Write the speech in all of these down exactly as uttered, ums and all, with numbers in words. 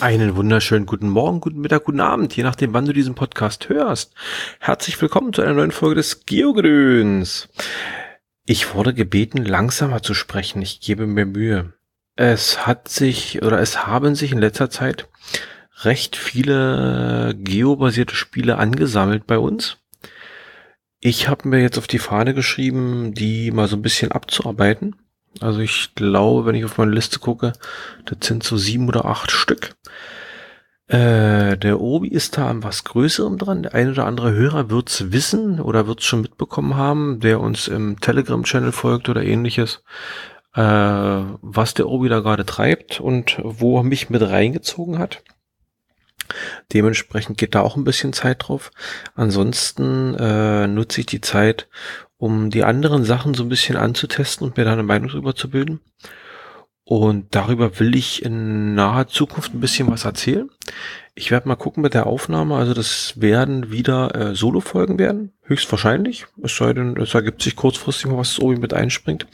Einen wunderschönen guten Morgen, guten Mittag, guten Abend, je nachdem, wann du diesen Podcast hörst. Herzlich willkommen zu einer neuen Folge des Geogedöns. Ich wurde gebeten, langsamer zu sprechen. Ich gebe mir Mühe. Es hat sich oder es haben sich in letzter Zeit recht viele geobasierte Spiele angesammelt bei uns. Ich habe mir jetzt auf die Fahne geschrieben, die mal so ein bisschen abzuarbeiten. Also ich glaube, wenn ich auf meine Liste gucke, das sind so sieben oder acht Stück. Äh, der Obi ist da an was Größerem dran. Der ein oder andere Hörer wird's wissen oder wird's schon mitbekommen haben, der uns im Telegram-Channel folgt oder ähnliches, äh, was der Obi da gerade treibt und wo er mich mit reingezogen hat. Dementsprechend geht da auch ein bisschen Zeit drauf. Ansonsten äh, nutze ich die Zeit, um die anderen Sachen so ein bisschen anzutesten und mir da eine Meinung drüber zu bilden. Und darüber will ich in naher Zukunft ein bisschen was erzählen. Ich werde mal gucken mit der Aufnahme. Also das werden wieder äh, Solo-Folgen werden, höchstwahrscheinlich. Es sei denn, es ergibt sich kurzfristig mal was, das oben mit einspringt.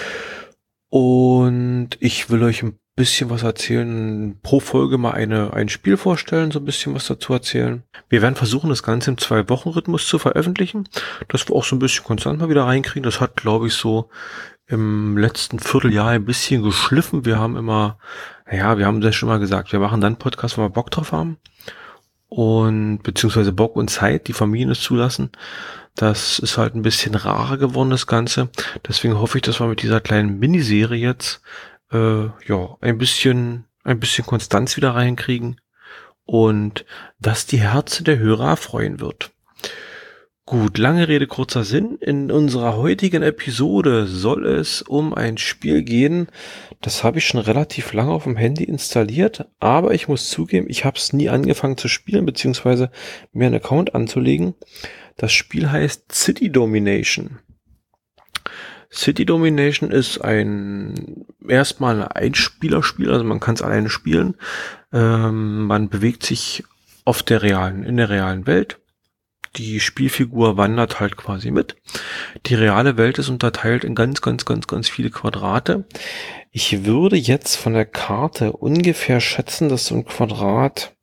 Und ich will euch ein bisschen was erzählen, pro Folge mal eine ein Spiel vorstellen, so ein bisschen was dazu erzählen. Wir werden versuchen, das Ganze im Zwei-Wochen-Rhythmus zu veröffentlichen, dass wir auch so ein bisschen konstant mal wieder reinkriegen. Das hat, glaube ich, so im letzten Vierteljahr ein bisschen geschliffen. Wir haben immer, ja, wir haben das schon mal gesagt, wir machen dann Podcast, wenn wir Bock drauf haben und beziehungsweise Bock und Zeit, die Familien es zulassen. Das ist halt ein bisschen rarer geworden, das Ganze. Deswegen hoffe ich, dass wir mit dieser kleinen Miniserie jetzt äh, ja ein bisschen ein bisschen Konstanz wieder reinkriegen und dass die Herzen der Hörer erfreuen wird. Gut, lange Rede, kurzer Sinn. In unserer heutigen Episode soll es um ein Spiel gehen. Das habe ich schon relativ lange auf dem Handy installiert, aber ich muss zugeben, ich habe es nie angefangen zu spielen, beziehungsweise mir einen Account anzulegen. Das Spiel heißt City Domination. City Domination ist ein erstmal ein Einspielerspiel, also man kann es alleine spielen. Ähm, man bewegt sich auf der realen, in der realen Welt. Die Spielfigur wandert halt quasi mit. Die reale Welt ist unterteilt in ganz, ganz, ganz, ganz viele Quadrate. Ich würde jetzt von der Karte ungefähr schätzen, dass so ein Quadrat,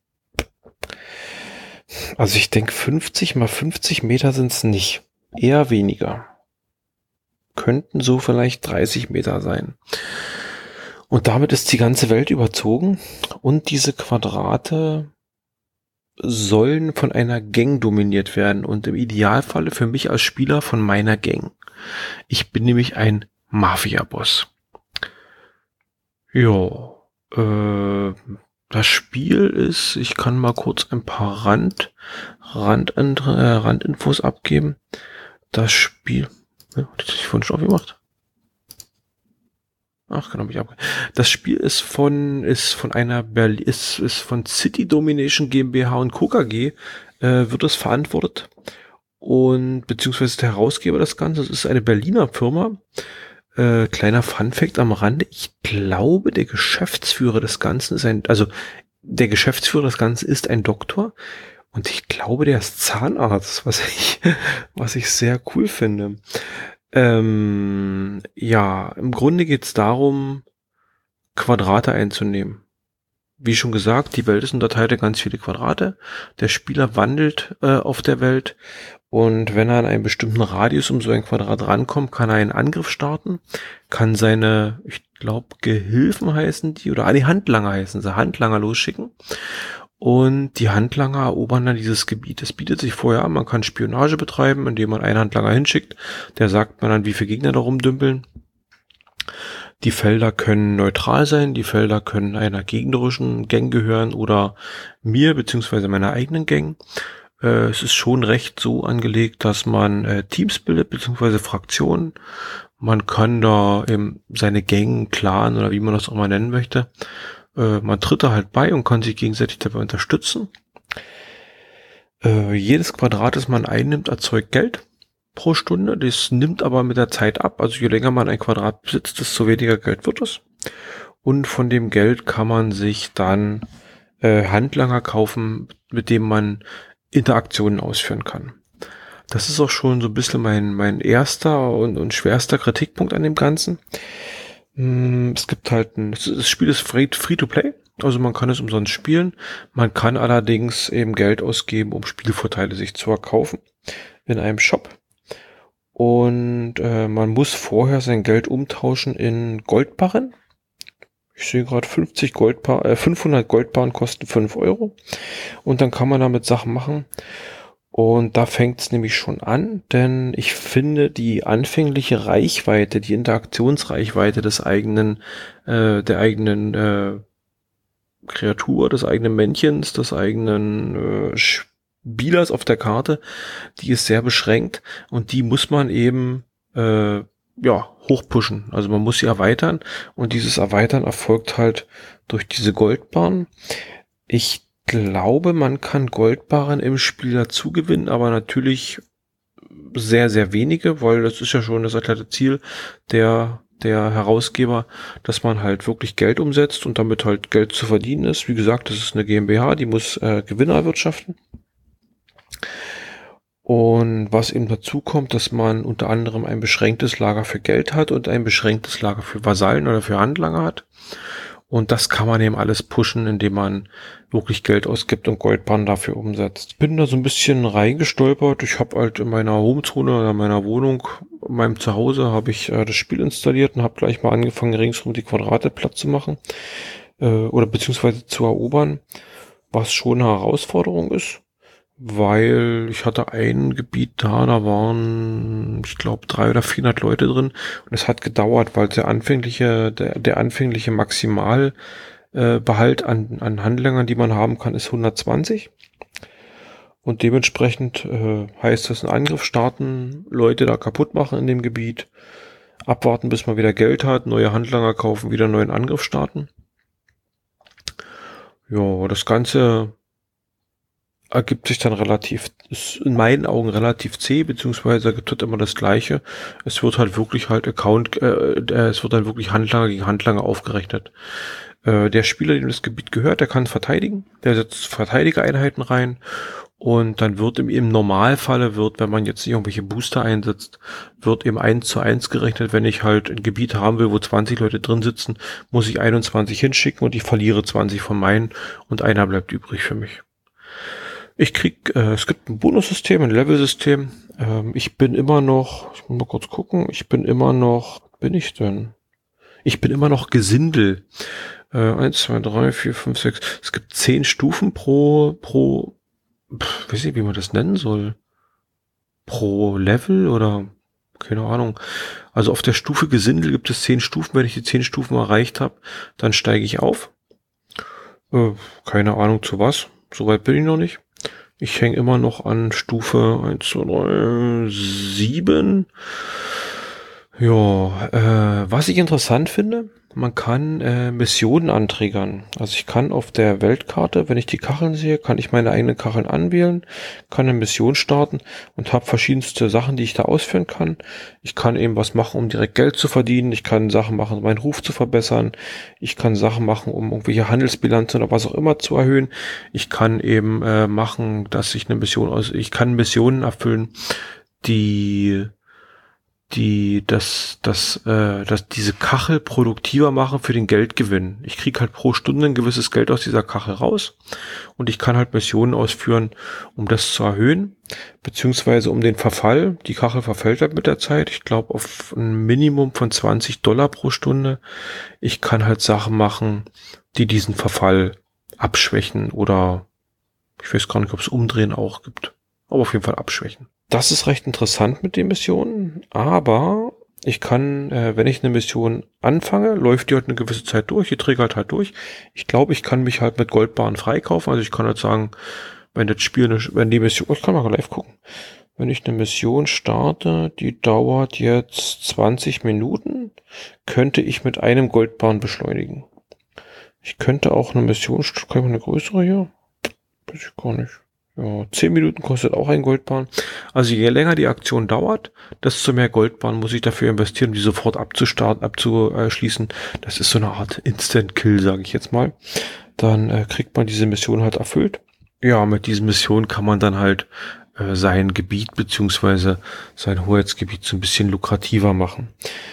also ich denke fünfzig mal fünfzig Meter sind es nicht, eher weniger. Könnten so vielleicht dreißig Meter sein. Und damit ist die ganze Welt überzogen und diese Quadrate sollen von einer Gang dominiert werden und im Idealfalle für mich als Spieler von meiner Gang. Ich bin nämlich ein Mafia-Boss. Ja, äh, das Spiel ist, ich kann mal kurz ein paar Rand, Rand, äh, Randinfos abgeben. Das Spiel, ja, das habe ich vorhin schon aufgemacht. Ach, kann ich ab. Das Spiel ist von ist von einer Berlin ist ist von City Domination GmbH und Co. K G äh, wird es verantwortet und beziehungsweise der Herausgeber des Ganzen. Das ist eine Berliner Firma. Äh, kleiner Funfact am Rande: Ich glaube, der Geschäftsführer des Ganzen ist ein also der Geschäftsführer des Ganzen ist ein Doktor und ich glaube, der ist Zahnarzt, was ich was ich sehr cool finde. Ähm, ja, im Grunde geht es darum, Quadrate einzunehmen. Wie schon gesagt, die Welt ist unterteilt in ganz viele Quadrate. Der Spieler wandelt äh, auf der Welt und wenn er an einen bestimmten Radius um so ein Quadrat rankommt, kann er einen Angriff starten, kann seine, ich glaube, Gehilfen heißen die, oder ah, die Handlanger heißen sie, Handlanger losschicken. Und die Handlanger erobern dann dieses Gebiet. Es bietet sich vorher an, man kann Spionage betreiben, indem man einen Handlanger hinschickt. Der sagt man dann, wie viele Gegner da rumdümpeln. Die Felder können neutral sein, die Felder können einer gegnerischen Gang gehören oder mir beziehungsweise meiner eigenen Gang. Äh, es ist schon recht so angelegt, dass man äh, Teams bildet beziehungsweise Fraktionen. Man kann da eben seine Gang, Clan oder wie man das auch mal nennen möchte, man tritt da halt bei und kann sich gegenseitig dabei unterstützen. Äh, jedes Quadrat, das man einnimmt, erzeugt Geld pro Stunde. Das nimmt aber mit der Zeit ab. Also je länger man ein Quadrat besitzt, desto weniger Geld wird es. Und von dem Geld kann man sich dann äh, Handlanger kaufen, mit dem man Interaktionen ausführen kann. Das ist auch schon so ein bisschen mein, mein erster und, und schwerster Kritikpunkt an dem Ganzen. Es gibt halt ein, das Spiel ist free, free to play. Also man kann es umsonst spielen. Man kann allerdings eben Geld ausgeben, um Spielvorteile sich zu erkaufen in einem Shop. Und äh, man muss vorher sein Geld umtauschen in Goldbarren. Ich sehe gerade fünfzig Goldbar, äh, fünfhundert Goldbarren kosten fünf Euro. Und dann kann man damit Sachen machen. Und da fängt es nämlich schon an, denn ich finde die anfängliche Reichweite, die Interaktionsreichweite des eigenen, äh, der eigenen äh, Kreatur, des eigenen Männchens, des eigenen äh, Spielers auf der Karte, die ist sehr beschränkt und die muss man eben äh, ja hochpushen. Also man muss sie erweitern und dieses Erweitern erfolgt halt durch diese Goldbarren. Ich glaube, man kann Goldbarren im Spiel dazu gewinnen, aber natürlich sehr, sehr wenige, weil das ist ja schon das erklärte Ziel der, der Herausgeber, dass man halt wirklich Geld umsetzt und damit halt Geld zu verdienen ist. Wie gesagt, das ist eine GmbH, die muss äh, Gewinne erwirtschaften. Und was eben dazu kommt, dass man unter anderem ein beschränktes Lager für Geld hat und ein beschränktes Lager für Vasallen oder für Handlanger hat. Und das kann man eben alles pushen, indem man wirklich Geld ausgibt und Goldbarren dafür umsetzt. Bin da so ein bisschen reingestolpert. Ich habe halt in meiner Homezone oder meiner Wohnung, in meinem Zuhause, habe ich äh, das Spiel installiert und habe gleich mal angefangen, ringsrum die Quadrate platt zu machen äh, oder beziehungsweise zu erobern, was schon eine Herausforderung ist, weil ich hatte ein Gebiet da, da waren, ich glaube, dreihundert oder vierhundert Leute drin und es hat gedauert, weil der anfängliche, der, der anfängliche Maximalbehalt äh, Behalt an, an Handlangern, die man haben kann, ist hundertzwanzig und dementsprechend äh, heißt das, einen Angriff starten, Leute da kaputt machen in dem Gebiet, abwarten, bis man wieder Geld hat, neue Handlanger kaufen, wieder einen neuen Angriff starten. Ja, das Ganze ergibt sich dann relativ, ist in meinen Augen relativ zäh, beziehungsweise ergibt halt immer das Gleiche. Es wird halt wirklich halt Account, äh, es wird dann wirklich Handlanger gegen Handlanger aufgerechnet. Äh, der Spieler, dem das Gebiet gehört, der kann verteidigen, der setzt Verteidigereinheiten rein und dann wird im, im Normalfalle wird, wenn man jetzt irgendwelche Booster einsetzt, wird eben eins zu eins gerechnet. Wenn ich halt ein Gebiet haben will, wo zwanzig Leute drin sitzen, muss ich einundzwanzig hinschicken und ich verliere zwanzig von meinen und einer bleibt übrig für mich. Ich krieg, äh, es gibt ein Bonussystem, ein Levelsystem. Ähm, ich bin immer noch, ich muss mal kurz gucken, ich bin immer noch, was bin ich denn? Ich bin immer noch Gesindel. Äh, eins, zwei, drei, vier, fünf, sechs. Es gibt zehn Stufen pro, pro, pff, weiß nicht, wie man das nennen soll. Pro Level oder, keine Ahnung. Also auf der Stufe Gesindel gibt es zehn Stufen. Wenn ich die zehn Stufen erreicht habe, dann steige ich auf. Äh, keine Ahnung zu was. Soweit bin ich noch nicht. Ich hänge immer noch an Stufe eins, zwei, drei, sieben. Ja, äh, was ich interessant finde, man kann äh, Missionen anträgern. Also ich kann auf der Weltkarte, wenn ich die Kacheln sehe, kann ich meine eigenen Kacheln anwählen, kann eine Mission starten und habe verschiedenste Sachen, die ich da ausführen kann. Ich kann eben was machen, um direkt Geld zu verdienen. Ich kann Sachen machen, um meinen Ruf zu verbessern. Ich kann Sachen machen, um irgendwelche Handelsbilanzen oder was auch immer zu erhöhen. Ich kann eben äh, machen, dass ich eine Mission aus, ich kann Missionen erfüllen, die die das das äh, dass diese Kachel produktiver machen für den Geldgewinn. Ich kriege halt pro Stunde ein gewisses Geld aus dieser Kachel raus und ich kann halt Missionen ausführen, um das zu erhöhen, beziehungsweise um den Verfall. Die Kachel verfällt halt mit der Zeit. Ich glaube auf ein Minimum von zwanzig Dollar pro Stunde. Ich kann halt Sachen machen, die diesen Verfall abschwächen oder ich weiß gar nicht, ob es Umdrehen auch gibt, aber auf jeden Fall abschwächen. Das ist recht interessant mit den Missionen, aber ich kann, äh, wenn ich eine Mission anfange, läuft die halt eine gewisse Zeit durch, die triggert halt durch. Ich glaube, ich kann mich halt mit Goldbarren freikaufen, also ich kann halt sagen, wenn das Spiel, eine, wenn die Mission, ich kann mal live gucken, wenn ich eine Mission starte, die dauert jetzt zwanzig Minuten, könnte ich mit einem Goldbarren beschleunigen. Ich könnte auch eine Mission, kann ich mal eine größere hier? Weiß ich gar nicht. Ja, zehn Minuten kostet auch ein Goldbarren. Also je länger die Aktion dauert, desto mehr Goldbarren muss ich dafür investieren, um die sofort abzustarten, abzuschließen. Das ist so eine Art Instant-Kill, sage ich jetzt mal. Dann äh, kriegt man diese Mission halt erfüllt. Ja, mit diesen Missionen kann man dann halt äh, sein Gebiet beziehungsweise sein Hoheitsgebiet so ein bisschen lukrativer machen.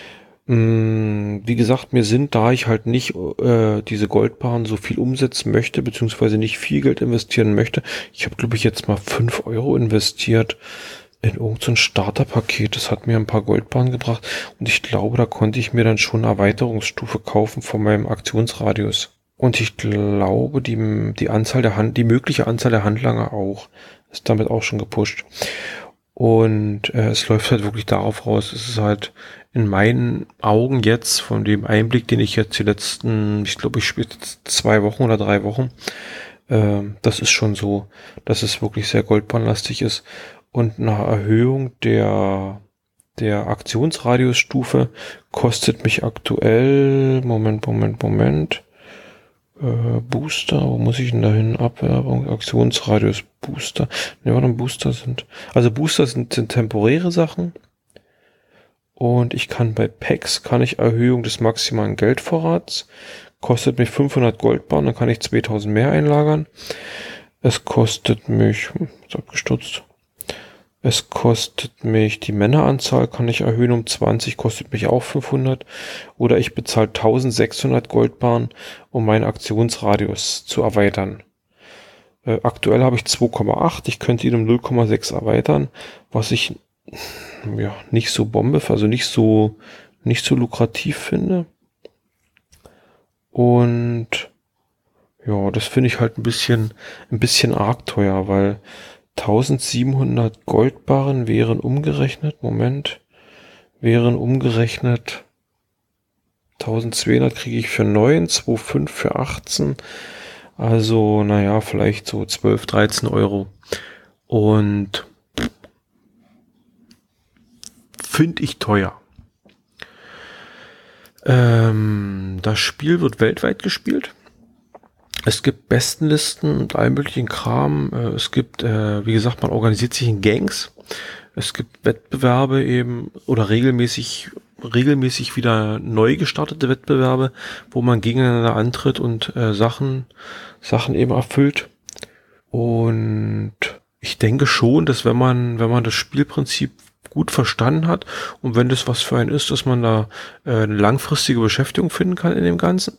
Mm, Wie gesagt, mir sind, da ich halt nicht äh, diese Goldbarren so viel umsetzen möchte, beziehungsweise nicht viel Geld investieren möchte. Ich habe, glaube ich, jetzt mal fünf Euro investiert in irgendein so Starterpaket. Das hat mir ein paar Goldbarren gebracht und ich glaube, da konnte ich mir dann schon eine Erweiterungsstufe kaufen von meinem Aktionsradius. Und ich glaube, die, die Anzahl der Hand, die mögliche Anzahl der Handlanger auch, ist damit auch schon gepusht. Und äh, es läuft halt wirklich darauf raus, es ist halt in meinen Augen jetzt, von dem Einblick, den ich jetzt die letzten, ich glaube, ich spiele jetzt zwei Wochen oder drei Wochen, äh, das ist schon so, dass es wirklich sehr goldbahnlastig ist. Und eine Erhöhung der, der Aktionsradiusstufe kostet mich aktuell, Moment, Moment, Moment, äh, Booster, wo muss ich denn da hin? Abwerbung, Aktionsradius, Booster. Ne, warte, Booster sind, also Booster sind, sind temporäre Sachen. Und ich kann bei Packs, kann ich Erhöhung des maximalen Geldvorrats, kostet mich fünfhundert Goldbarren, dann kann ich zweitausend mehr einlagern. Es kostet mich, hm, ist abgestürzt. Es kostet mich, die Männeranzahl kann ich erhöhen um zwanzig, kostet mich auch fünfhundert. Oder ich bezahle eintausendsechshundert Goldbarren, um meinen Aktionsradius zu erweitern. Äh, aktuell habe ich zwei Komma acht, ich könnte ihn um null Komma sechs erweitern, was ich ja nicht so Bombe, also nicht so nicht so lukrativ finde. Und ja, das finde ich halt ein bisschen ein bisschen arg teuer, weil eintausendsiebenhundert Goldbarren wären umgerechnet, Moment, wären umgerechnet eintausendzweihundert kriege ich für neun, zwei Komma fünf für achtzehn, also naja, vielleicht so zwölf, dreizehn Euro. Und finde ich teuer. Ähm, das Spiel wird weltweit gespielt. Es gibt Bestenlisten und all möglichen Kram. Es gibt, äh, wie gesagt, man organisiert sich in Gangs. Es gibt Wettbewerbe eben oder regelmäßig, regelmäßig wieder neu gestartete Wettbewerbe, wo man gegeneinander antritt und äh, Sachen, Sachen eben erfüllt. Und ich denke schon, dass wenn man, wenn man das Spielprinzip gut verstanden hat und wenn das was für einen ist, dass man da äh, eine langfristige Beschäftigung finden kann in dem Ganzen.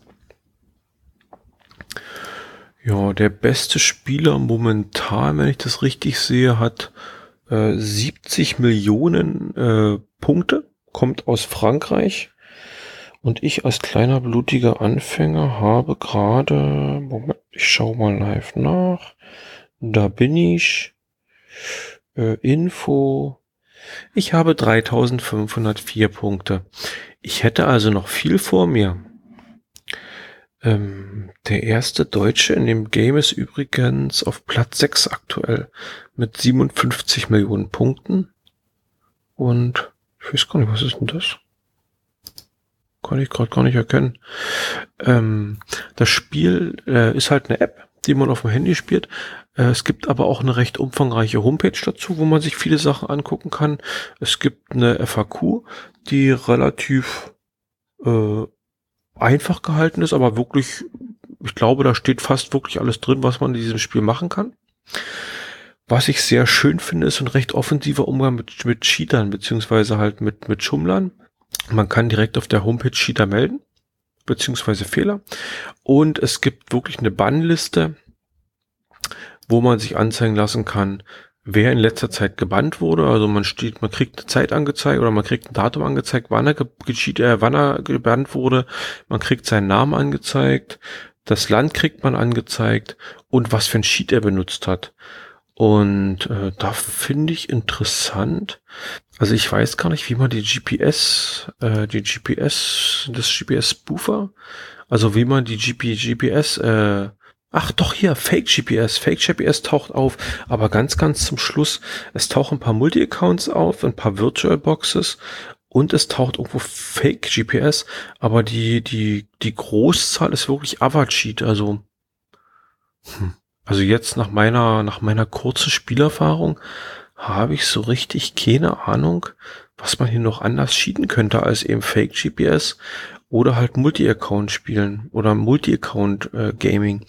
Ja, der beste Spieler momentan, wenn ich das richtig sehe, hat äh, siebzig Millionen äh, Punkte, kommt aus Frankreich. Und ich als kleiner blutiger Anfänger habe gerade, Moment, ich schaue mal live nach. Da bin ich. Äh, Info. Ich habe dreitausendfünfhundertvier Punkte. Ich hätte also noch viel vor mir. Ähm, der erste Deutsche in dem Game ist übrigens auf Platz sechs aktuell mit siebenundfünfzig Millionen Punkten. Und ich weiß gar nicht, was ist denn das? Kann ich gerade gar nicht erkennen. Ähm, das Spiel äh, ist halt eine App, die man auf dem Handy spielt. Äh, es gibt aber auch eine recht umfangreiche Homepage dazu, wo man sich viele Sachen angucken kann. Es gibt eine F A Q, die relativ äh, einfach gehalten ist, aber wirklich, ich glaube, da steht fast wirklich alles drin, was man in diesem Spiel machen kann. Was ich sehr schön finde, ist ein recht offensiver Umgang mit, mit Cheatern, beziehungsweise halt mit, mit Schummlern. Man kann direkt auf der Homepage Cheater melden, beziehungsweise Fehler. Und es gibt wirklich eine Bannliste, wo man sich anzeigen lassen kann, wer in letzter Zeit gebannt wurde. Also man steht, man kriegt eine Zeit angezeigt oder man kriegt ein Datum angezeigt, wann er, ge- äh, wann er gebannt wurde. Man kriegt seinen Namen angezeigt, das Land kriegt man angezeigt und was für ein Cheat er benutzt hat. Und äh, da finde ich interessant. Also ich weiß gar nicht, wie man die G P S, äh, die G P S, das G P S-Spoofer, also wie man die G P, G P S, äh, ach doch hier, Fake G P S, Fake G P S taucht auf, aber ganz, ganz zum Schluss, es tauchen ein paar Multi-Accounts auf, ein paar Virtual Boxes und es taucht irgendwo Fake G P S, aber die, die, die Großzahl ist wirklich Avacheat, also, hm. Also jetzt nach meiner, nach meiner kurzen Spielerfahrung habe ich so richtig keine Ahnung, was man hier noch anders cheaten könnte als eben Fake G P S oder halt Multi-Account spielen oder Multi-Account äh, Gaming.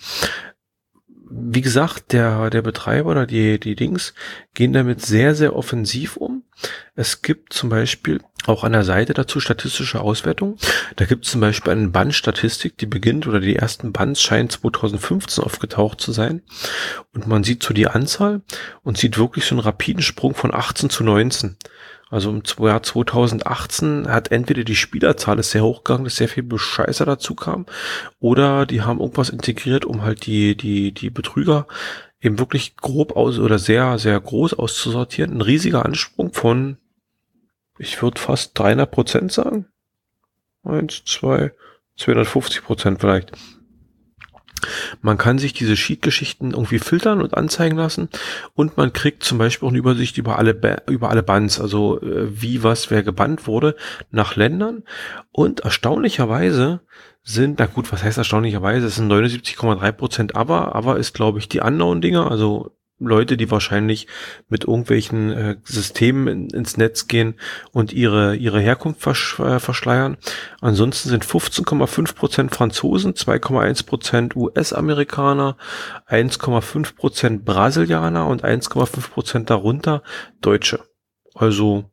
Wie gesagt, der, der Betreiber oder die, die Dings gehen damit sehr, sehr offensiv um. Es gibt zum Beispiel auch an der Seite dazu statistische Auswertung. Da gibt es zum Beispiel eine Bandstatistik, die beginnt, oder die ersten Bands scheinen zweitausendfünfzehn aufgetaucht zu sein. Und man sieht so die Anzahl und sieht wirklich so einen rapiden Sprung von achtzehn zu neunzehn. Also im Jahr zweitausendachtzehn hat entweder die Spielerzahl ist sehr hochgegangen, dass sehr viel Bescheißer dazu kam, oder die haben irgendwas integriert, um halt die, die, die Betrüger eben wirklich grob aus oder sehr, sehr groß auszusortieren. Ein riesiger Ansprung von, ich würde fast dreihundert Prozent sagen. Eins, zwei, zweihundertfünfzig Prozent vielleicht. Man kann sich diese Sheet-Geschichten irgendwie filtern und anzeigen lassen, und man kriegt zum Beispiel auch eine Übersicht über alle ba- über alle Bans, also äh, wie was wer gebannt wurde, nach Ländern. Und erstaunlicherweise sind, na gut, was heißt erstaunlicherweise, es sind neunundsiebzig Komma drei Prozent aber, aber ist, glaube ich, die Unknown-Dinger, also Leute, die wahrscheinlich mit irgendwelchen äh, Systemen in, ins Netz gehen und ihre ihre Herkunft versch äh, verschleiern. Ansonsten sind fünfzehn Komma fünf Prozent Franzosen, zwei Komma eins Prozent U S-Amerikaner, eins Komma fünf Prozent Brasilianer und eins Komma fünf Prozent darunter Deutsche. Also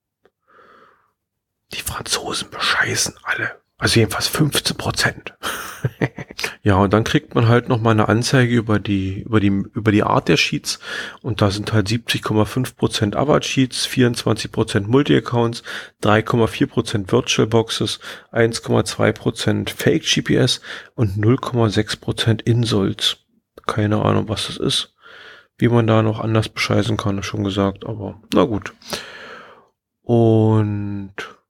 die Franzosen bescheißen alle. Also jedenfalls fünfzehn Prozent. Ja, und dann kriegt man halt noch mal eine Anzeige über die über die über die Art der Sheets, und da sind halt siebzig Komma fünf Prozent Avert Sheets, vierundzwanzig Prozent Multi-Accounts, drei Komma vier Prozent Virtual Boxes, eins Komma zwei Prozent Fake G P S und null Komma sechs Prozent Insults. Keine Ahnung, was das ist, wie man da noch anders bescheißen kann, schon gesagt, aber na gut. Und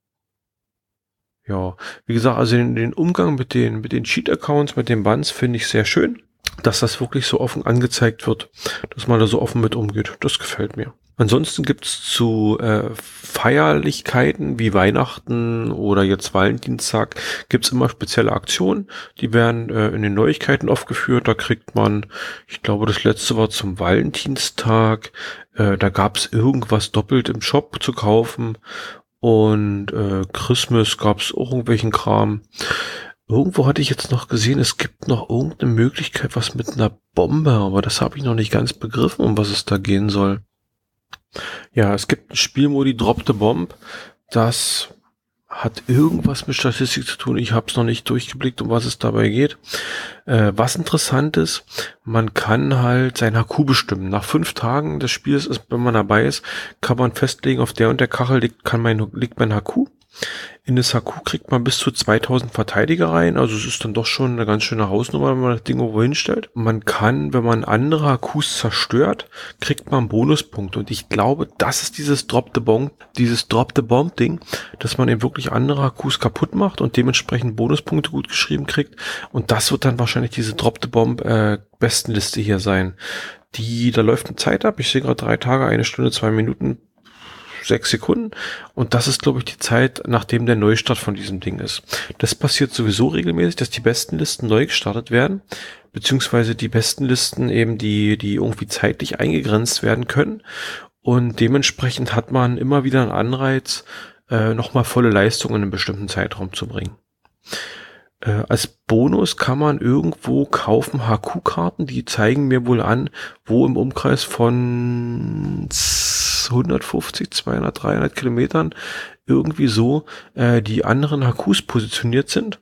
ja, wie gesagt, also den, den Umgang mit den, mit den Cheat-Accounts, mit den Bans finde ich sehr schön, dass das wirklich so offen angezeigt wird, dass man da so offen mit umgeht. Das gefällt mir. Ansonsten gibt's zu äh, Feierlichkeiten wie Weihnachten oder jetzt Valentinstag gibt's immer spezielle Aktionen. Die werden äh, in den Neuigkeiten aufgeführt. Da kriegt man, ich glaube, das letzte war zum Valentinstag. Äh, da gab's irgendwas doppelt im Shop zu kaufen. Und äh, Christmas gab's auch irgendwelchen Kram. Irgendwo hatte ich jetzt noch gesehen, es gibt noch irgendeine Möglichkeit, was mit einer Bombe, aber das habe ich noch nicht ganz begriffen, um was es da gehen soll. Ja, es gibt ein Spielmodi Drop the Bomb, das hat irgendwas mit Statistik zu tun. Ich habe es noch nicht durchgeblickt, um was es dabei geht. Äh, was interessant ist, man kann halt sein H Q bestimmen. Nach fünf Tagen des Spiels, ist, wenn man dabei ist, kann man festlegen, auf der und der Kachel liegt, kann mein, liegt mein H Q. In das H Q kriegt man bis zu zweitausend Verteidiger rein, also es ist dann doch schon eine ganz schöne Hausnummer, wenn man das Ding irgendwo hinstellt. Man kann, wenn man andere H Qs zerstört, kriegt man Bonuspunkte, und ich glaube, das ist dieses Drop the Bomb, dieses Drop the Bomb Ding, dass man eben wirklich andere H Qs kaputt macht und dementsprechend Bonuspunkte gut geschrieben kriegt, und das wird dann wahrscheinlich diese Drop the Bomb äh, Bestenliste hier sein. Die, da läuft eine Zeit ab, ich sehe gerade drei Tage, eine Stunde, zwei Minuten, sechs Sekunden, und das ist, glaube ich, die Zeit, nachdem der Neustart von diesem Ding ist. Das passiert sowieso regelmäßig, dass die besten Listen neu gestartet werden, beziehungsweise die besten Listen eben, die, die irgendwie zeitlich eingegrenzt werden können, und dementsprechend hat man immer wieder einen Anreiz, äh, nochmal volle Leistung in einem bestimmten Zeitraum zu bringen. Äh, als Bonus kann man irgendwo kaufen H Q-Karten, die zeigen mir wohl an, wo im Umkreis von hundertfünfzig, zweihundert, dreihundert Kilometern irgendwie so äh, die anderen H Qs positioniert sind.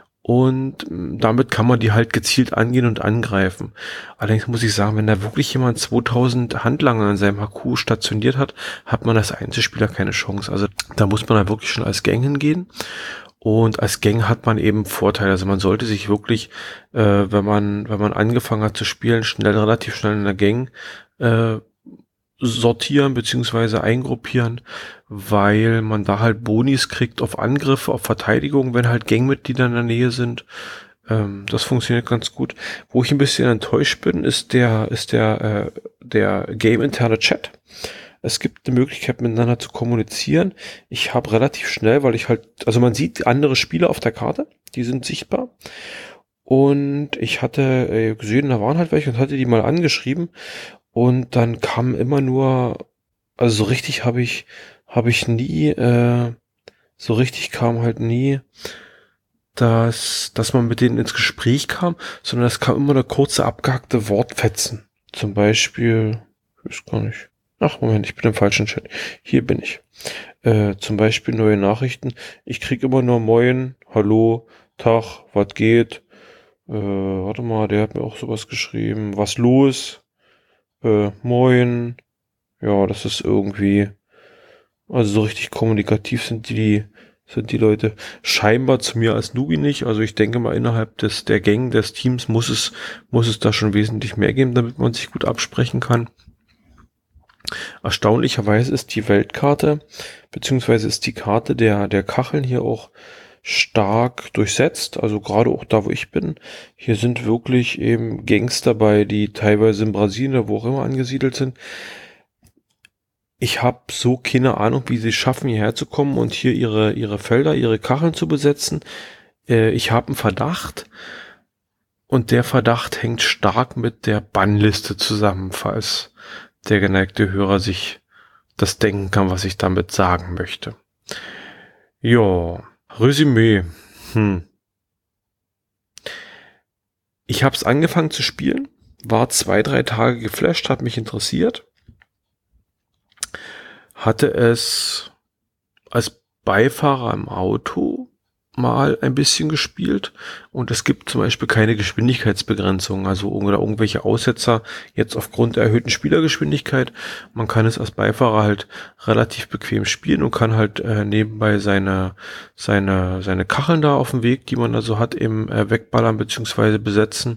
Und damit kann man die halt gezielt angehen und angreifen. Allerdings muss ich sagen, wenn da wirklich jemand zweitausend Handlanger an seinem H Q stationiert hat, hat man als Einzelspieler keine Chance. Also da muss man da wirklich schon als Gang hingehen. Und als Gang hat man eben Vorteile. Also man sollte sich wirklich, äh, wenn man wenn man angefangen hat zu spielen, schnell, relativ schnell in der Gang äh, sortieren beziehungsweise eingruppieren, weil man da halt Bonis kriegt auf Angriffe, auf Verteidigung, wenn halt Gangmitglieder in der Nähe sind. Ähm, das funktioniert ganz gut. Wo ich ein bisschen enttäuscht bin, ist der ist der äh, der game-interne Chat. Es gibt eine Möglichkeit, miteinander zu kommunizieren. Ich habe relativ schnell, weil ich halt, also man sieht andere Spieler auf der Karte, die sind sichtbar. Und ich hatte äh, gesehen, da waren halt welche, und hatte die mal angeschrieben. Und dann kam immer nur, also so richtig habe ich, habe ich nie, äh, so richtig kam halt nie, dass, dass man mit denen ins Gespräch kam, sondern es kam immer eine kurze abgehackte Wortfetzen. Zum Beispiel, ich weiß gar nicht. Ach, Moment, ich bin im falschen Chat. Hier bin ich. Äh, zum Beispiel neue Nachrichten. Ich krieg immer nur Moin, Hallo, Tag, was geht? Äh, warte mal, der hat mir auch sowas geschrieben. Was los? Äh, Moin. Ja, das ist irgendwie, also so richtig kommunikativ sind die, sind die Leute scheinbar zu mir als Nubi nicht. Also ich denke mal, innerhalb des, der Gang, des Teams muss es, muss es da schon wesentlich mehr geben, damit man sich gut absprechen kann. Erstaunlicherweise ist die Weltkarte, beziehungsweise ist die Karte der, der Kacheln hier auch stark durchsetzt, also gerade auch da, wo ich bin. Hier sind wirklich eben Gangs dabei, die teilweise in Brasilien oder wo auch immer angesiedelt sind. Ich habe so keine Ahnung, wie sie schaffen, hierher zu kommen und hier ihre, ihre Felder, ihre Kacheln zu besetzen. Äh, ich habe einen Verdacht und der Verdacht hängt stark mit der Bannliste zusammen, falls der geneigte Hörer sich das denken kann, was ich damit sagen möchte. Ja, Resümee. Hm. Ich habe es angefangen zu spielen, war zwei, drei Tage geflasht, hat mich interessiert. Hatte es als Beifahrer im Auto mal ein bisschen gespielt und es gibt zum Beispiel keine Geschwindigkeitsbegrenzung, also oder irgendwelche Aussetzer jetzt aufgrund der erhöhten Spielergeschwindigkeit. Man kann es als Beifahrer halt relativ bequem spielen und kann halt äh, nebenbei seine seine seine Kacheln da auf dem Weg, die man da so hat, eben äh, wegballern beziehungsweise besetzen.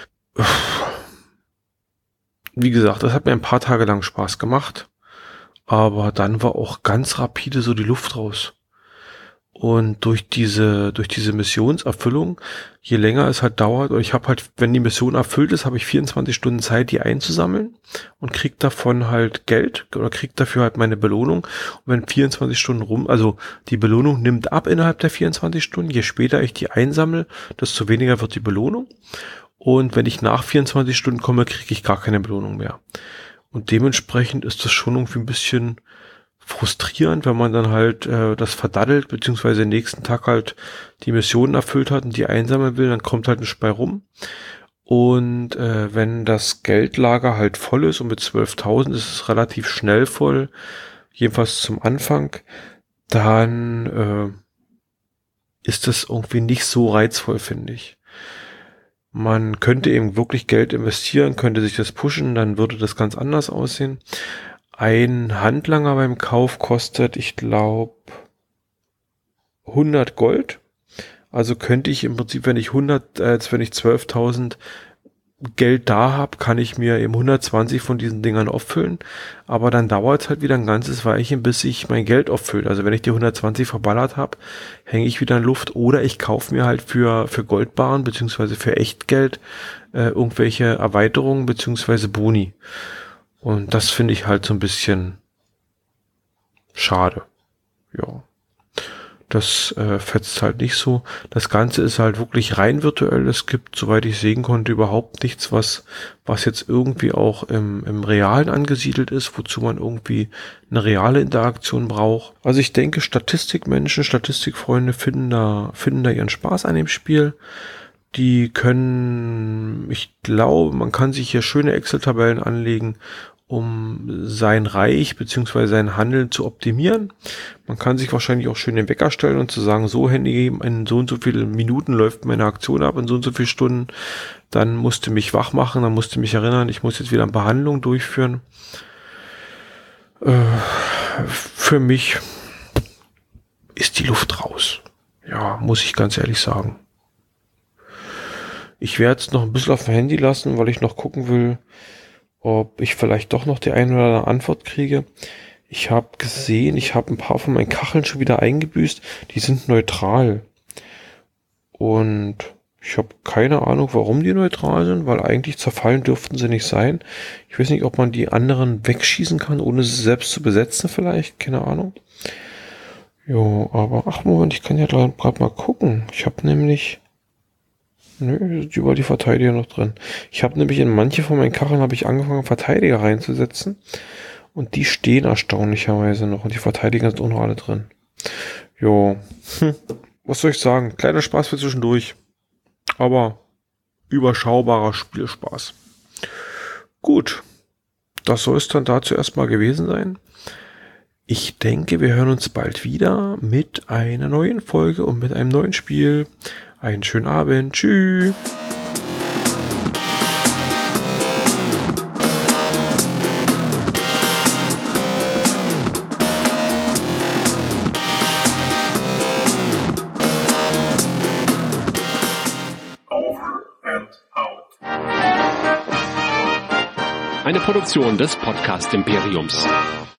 Wie gesagt, das hat mir ein paar Tage lang Spaß gemacht, aber dann war auch ganz rapide so die Luft raus. Und durch diese, durch diese Missionserfüllung, je länger es halt dauert, oder ich habe halt, wenn die Mission erfüllt ist, habe ich vierundzwanzig Stunden Zeit, die einzusammeln und krieg davon halt Geld oder krieg dafür halt meine Belohnung. Und wenn vierundzwanzig Stunden rum, also die Belohnung nimmt ab innerhalb der vierundzwanzig Stunden, je später ich die einsammle, desto weniger wird die Belohnung. Und wenn ich nach vierundzwanzig Stunden komme, kriege ich gar keine Belohnung mehr. Und dementsprechend ist das schon irgendwie ein bisschen frustrierend, wenn man dann halt äh, das verdaddelt, beziehungsweise den nächsten Tag halt die Missionen erfüllt hat und die einsammeln will, dann kommt halt ein Spei rum. Und äh, wenn das Geldlager halt voll ist und mit zwölftausend ist es relativ schnell voll, jedenfalls zum Anfang, dann äh, ist das irgendwie nicht so reizvoll, finde ich. Man könnte eben wirklich Geld investieren, könnte sich das pushen, dann würde das ganz anders aussehen. Ein Handlanger beim Kauf kostet, ich glaube, hundert Gold. Also könnte ich im Prinzip, wenn ich hundert, äh, wenn ich zwölftausend Geld da habe, kann ich mir eben hundertzwanzig von diesen Dingern auffüllen. Aber dann dauert es halt wieder ein ganzes Weilchen, bis ich mein Geld auffüllt. Also wenn ich die hundertzwanzig verballert habe, hänge ich wieder in Luft. Oder ich kaufe mir halt für, für Goldbarren beziehungsweise für Echtgeld äh, irgendwelche Erweiterungen beziehungsweise Boni. Und das finde ich halt so ein bisschen schade. Ja. Das äh, fetzt halt nicht so. Das Ganze ist halt wirklich rein virtuell. Es gibt, soweit ich sehen konnte, überhaupt nichts, was was jetzt irgendwie auch im, im Realen angesiedelt ist, wozu man irgendwie eine reale Interaktion braucht. Also ich denke, Statistikmenschen, Statistikfreunde finden da, finden da ihren Spaß an dem Spiel. Die können, ich glaube, man kann sich hier schöne Excel-Tabellen anlegen, um sein Reich beziehungsweise sein Handeln zu optimieren. Man kann sich wahrscheinlich auch schön den Wecker stellen und zu sagen, so Handy, in so und so viele Minuten läuft meine Aktion ab, in so und so viele Stunden. Dann musste mich wach machen, dann musste mich erinnern, ich muss jetzt wieder eine Behandlung durchführen. Äh, für mich ist die Luft raus. Ja, muss ich ganz ehrlich sagen. Ich werde es noch ein bisschen auf dem Handy lassen, weil ich noch gucken will, ob ich vielleicht doch noch die eine oder andere Antwort kriege. Ich habe gesehen, ich habe ein paar von meinen Kacheln schon wieder eingebüßt. Die sind neutral. Und ich habe keine Ahnung, warum die neutral sind, weil eigentlich zerfallen dürften sie nicht sein. Ich weiß nicht, ob man die anderen wegschießen kann, ohne sie selbst zu besetzen vielleicht. Keine Ahnung. Jo, aber ach Moment, ich kann ja gerade mal gucken. Ich habe nämlich... Nö, sind überall die Verteidiger noch drin. Ich habe nämlich in manche von meinen Kacheln habe ich angefangen, Verteidiger reinzusetzen. Und die stehen erstaunlicherweise noch. Und die Verteidiger sind auch noch alle drin. Jo. Hm. Was soll ich sagen? Kleiner Spaß für zwischendurch. Aber überschaubarer Spielspaß. Gut. das soll es dann dazu erstmal gewesen sein. Ich denke, wir hören uns bald wieder mit einer neuen Folge und mit einem neuen Spiel. Einen schönen Abend. Tschüss. Eine Produktion des Podcast Imperiums.